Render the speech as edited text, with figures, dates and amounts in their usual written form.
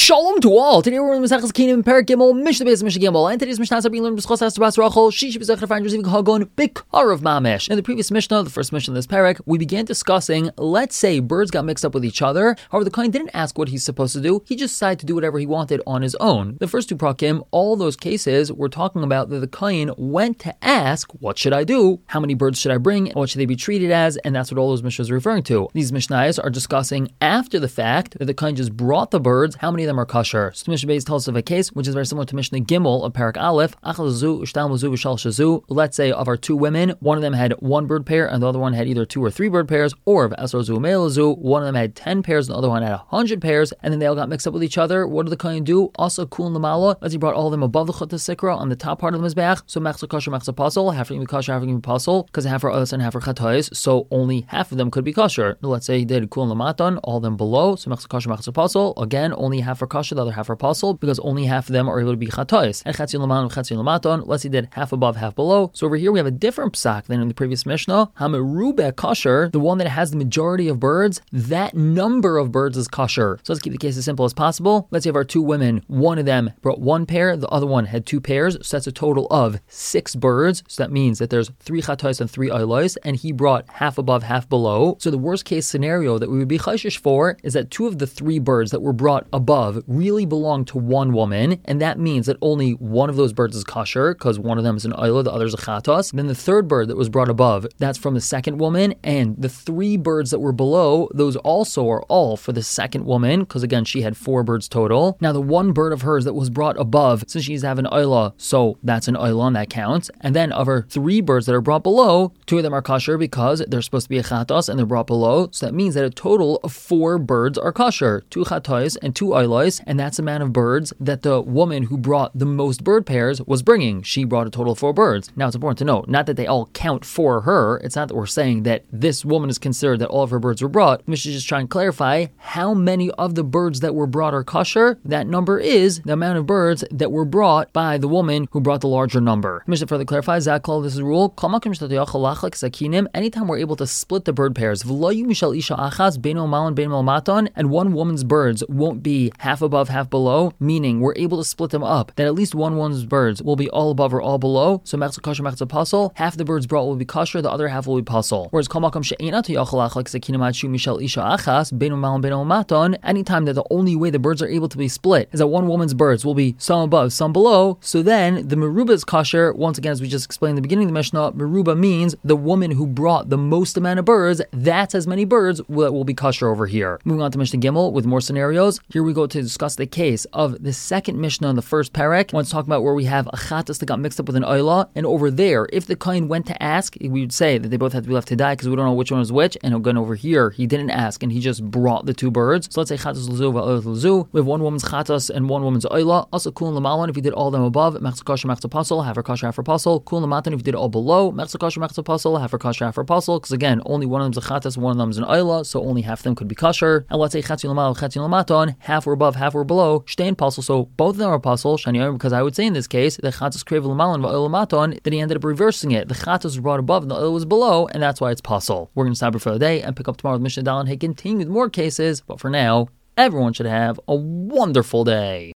Shalom to all. Today we're in Masechus Kingdom Perek Gimel Mishnah Beis Mishnah Gimel, and today's Mishnah is being learned B'schos Esther Bas Rachel. She should be zechar to find receiving Hagon Bikar of Mamish. In the previous Mishnah, the first Mishnah of this Perek, we began discussing. Let's say birds got mixed up with each other. However, the Kohen didn't ask what he's supposed to do. He just decided to do whatever he wanted on his own. The first two prakim, all those cases, we're talking about that the Kohen went to ask, "What should I do? How many birds should I bring? What should they be treated as?" And that's what all those Mishnahs are referring to. These Mishnahs are discussing after the fact that the Kohen just brought the birds. How many of them are kosher? So Mishnah Beis tells us of a case which is very similar to Mishnah Gimel of Perek Aleph. Let's say of our two women, one of them had one bird pair and the other one had either two or three bird pairs, or of one of them had 10 pairs and the other one had 100 pairs, and then they all got mixed up with each other. What did the Kohen do? Also Kul Lamala, as he brought all of them above the Chut Sikra on the top part of the Mizbeach. So Mechza kosher, Mechza pasol, half are kosher, half are pasol, because half are us and half are chatayis, so only half of them could be kosher. Let's say he did Kul Lamaton, all of them below, so Mechza kosher, Mechza pasol, again, only half are kosher, the other half are pasol, because only half of them are able to be chatayis. And Chatzi Laman, Chatzi Lamaton, let's say he did half above, half below. So over here we have a different psak than in the previous Mishnah. Hamerube kosher, the one that has the majority of birds, that number of birds is kosher. So let's keep the case as simple as possible. Let's say of our two women, one of them brought one pair, the other one had two pairs, so that's a total of 6 birds. So that means that there's 3 chatayis and 3 oilos, and he brought half above, half below. So the worst case scenario that we would be chayshish for is that 2 of the 3 birds that were brought above really belong to one woman, and that means that only one of those birds is kosher, because one of them is an oilo, the other is a chatos. Then the third bird that was brought above, that's from the second woman, and the 3 birds that were below, those also are all for the second woman, because again, she had 4 birds total. Now the one bird of hers that was brought above, since she's having an oila, so that's an oila and that counts. And then of her 3 birds that are brought below, 2 of them are kosher because they're supposed to be a chatos and they're brought below. So that means that a total of 4 birds are kosher, 2 chatos and 2 oilos, and that's the amount of birds that the woman who brought the most bird pairs was bringing. She brought a total of 4 birds. Now it's important to note, not that they all count for her. It's not that we're saying that this woman is considered that all of her birds were brought. Mishnah is just trying to clarify how many of the birds that were brought are kosher. That number is the amount of birds that were brought by the woman who brought the larger number. Mishnah further clarifies, Zakal, this is a rule. Anytime we're able to split the bird pairs, and one woman's birds won't be half above, half below, meaning we're able to split them up, that at least one woman's birds will be all above or all below. So mechza kosher, mechza pasol, half the birds brought will be kosher, the other half will be pasol. Whereas anytime that the only way the birds are able to be split is that one woman's birds will be some above, some below, so then the meruba is kosher. Once again, as we just explained in the beginning of the Mishnah, meruba means the woman who brought the most amount of birds, that's as many birds that will be kosher over here. Moving on to Mishnah Gimel with more scenarios. Here we go to discuss the case of the second Mishnah in the first Perek. Let's talk about where we have a chatas that got mixed up with an oila, and over there, if the Kohen went to ask, we would say that they both have to be left to die because we don't know which one is which, and again over here, he didn't ask and he just brought the 2 birds. So let's say chatas l'zu v'oila l'zu. We have one woman's chatas and one woman's oila. Also kulin l'malon, if you did all of them above, mechza kosher, mechza pasol, half for kosher, half for pasol. Kulin l'matan, if you did it all below, mechza kosher, mechza pasol, half for kosher, half for pasol, because again, only one of them is a chatas, one of them is an oila, so only half of them could be kosher. And let's say chatzi l'mal, chatzi l'maton, half were above, half were below, shtein pasol, so both of them are pasol, shani, because I would say in this case, the chatas krev l'malon v'oila l'maton, that he ended up reversing it. The chatas was brought above and the oila was below, and that's why it's pasol. We're going to stop here for the day and pick up tomorrow with Mishnah Dal and continue with more cases, but for now, everyone should have a wonderful day.